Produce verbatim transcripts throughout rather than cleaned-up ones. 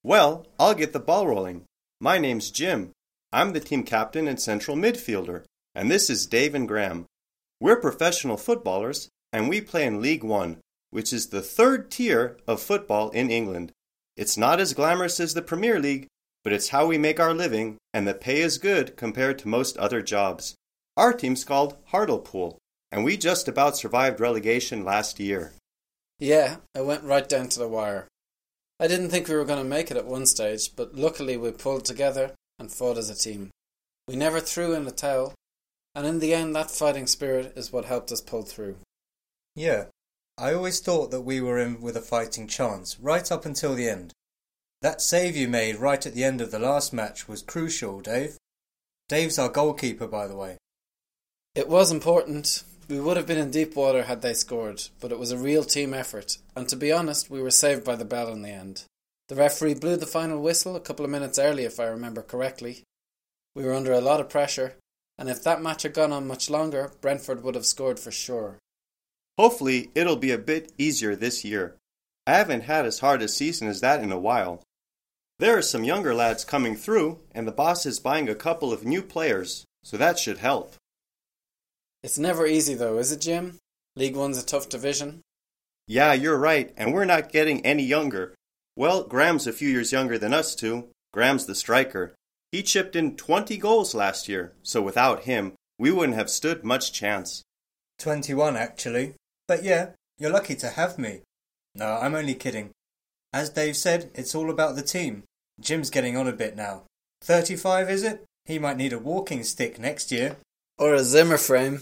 Well, I'll get the ball rolling. My name's Jim. I'm the team captain and central midfielder, and this is Dave and Graham. We're professional footballers, and we play in League One, which is the third tier of football in England. It's not as glamorous as the Premier League, but it's how we make our living, and the pay is good compared to most other jobs. Our team's called Hartlepool, and we just about survived relegation last year. Yeah, it went right down to the wire. I didn't think we were going to make it at one stage, but luckily we pulled together and fought as a team. We never threw in the towel, and in the end that fighting spirit is what helped us pull through. Yeah, I always thought that we were in with a fighting chance, right up until the end. That save you made right at the end of the last match was crucial, Dave. Dave's our goalkeeper, by the way. It was important. We would have been in deep water had they scored, but it was a real team effort, and to be honest, we were saved by the bell in the end. The referee blew the final whistle a couple of minutes early, if I remember correctly. We were under a lot of pressure, and if that match had gone on much longer, Brentford would have scored for sure. Hopefully, it'll be a bit easier this year. I haven't had as hard a season as that in a while. There are some younger lads coming through, and the boss is buying a couple of new players, so that should help. It's never easy though, is it, Jim? League One's a tough division. Yeah, you're right, and we're not getting any younger. Well, Graham's a few years younger than us two. Graham's the striker. He chipped in twenty goals last year, so without him, we wouldn't have stood much chance. twenty-one, actually. But yeah, you're lucky to have me. No, I'm only kidding. As Dave said, it's all about the team. Jim's getting on a bit now. thirty-five, is it? He might need a walking stick next year. Or a Zimmer frame.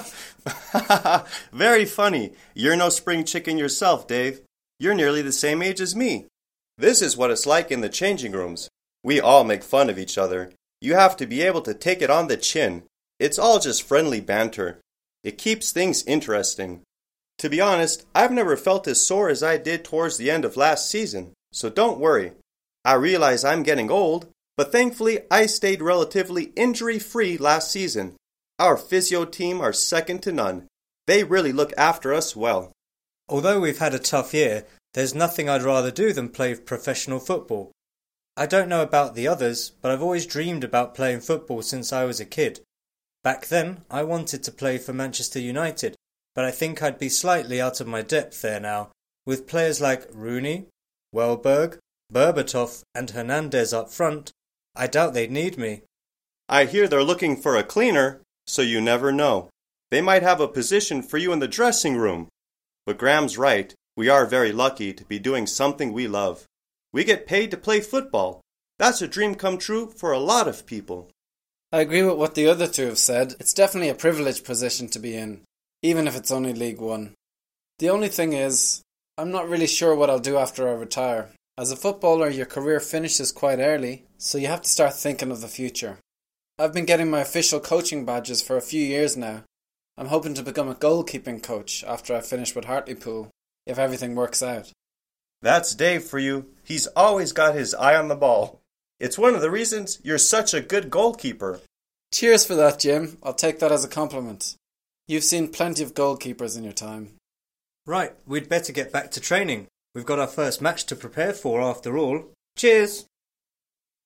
Ha! Very funny. You're no spring chicken yourself, Dave. You're nearly the same age as me. This is what it's like in the changing rooms. We all make fun of each other. You have to be able to take it on the chin. It's all just friendly banter. It keeps things interesting. To be honest, I've never felt as sore as I did towards the end of last season, so don't worry. I realize I'm getting old, but thankfully I stayed relatively injury-free last season. Our physio team are second to none. They really look after us well. Although we've had a tough year, there's nothing I'd rather do than play professional football. I don't know about the others, but I've always dreamed about playing football since I was a kid. Back then, I wanted to play for Manchester United, but I think I'd be slightly out of my depth there now, with players like Rooney, Welberg, Berbatov and Hernandez up front. I doubt they'd need me. I hear they're looking for a cleaner, so you never know. They might have a position for you in the dressing room. But Graham's right. We are very lucky to be doing something we love. We get paid to play football. That's a dream come true for a lot of people. I agree with what the other two have said. It's definitely a privileged position to be in, even if it's only League One. The only thing is, I'm not really sure what I'll do after I retire. As a footballer, your career finishes quite early, so you have to start thinking of the future. I've been getting my official coaching badges for a few years now. I'm hoping to become a goalkeeping coach after I finish with Hartlepool, if everything works out. That's Dave for you. He's always got his eye on the ball. It's one of the reasons you're such a good goalkeeper. Cheers for that, Jim. I'll take that as a compliment. You've seen plenty of goalkeepers in your time. Right, we'd better get back to training. We've got our first match to prepare for after all. Cheers!